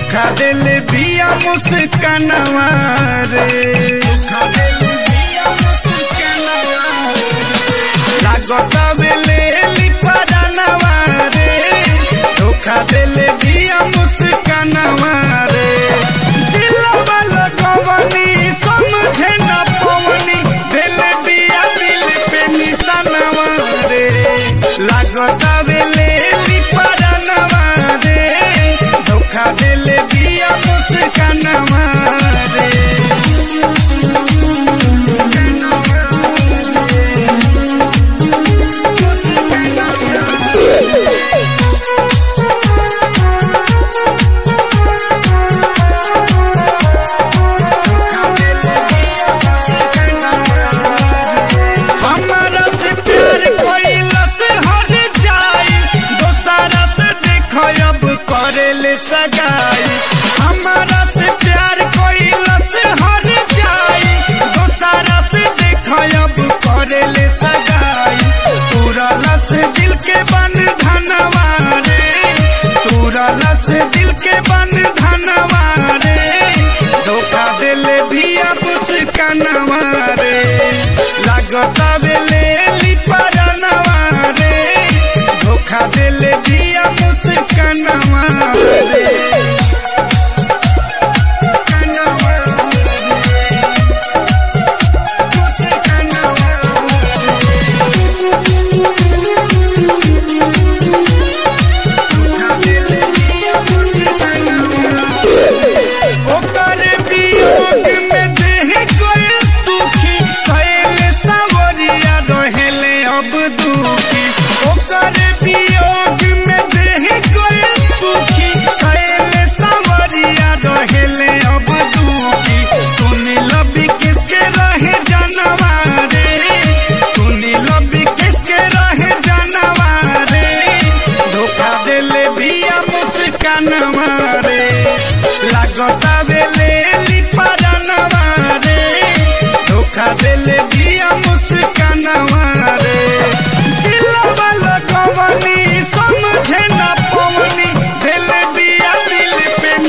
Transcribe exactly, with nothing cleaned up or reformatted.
धोखा दिल बिया मुस्कानवा रे, धोखा दिल बिया मुस्कानवा लागता बेले लिपरानवा रे, धोखा दिल बिया मुस्कानवा रे। दिलवा लगवनी समझे न पवनी, दिल बिया दिल पे निशानवा रे, लागता बेले लिपरानवा रे, धोखा दिल बिया मुस्कानवा रे। हमारा से प्यार कोइला से हर जाई, दोसरा से देखो अब करेले सगाई। हमारा से प्यार कोइला से हर जाई, दोसरा से देखो अब करेले सगाई। तुरला से दिल के बंधनवा रे, तुरला से दिल के बंधनवा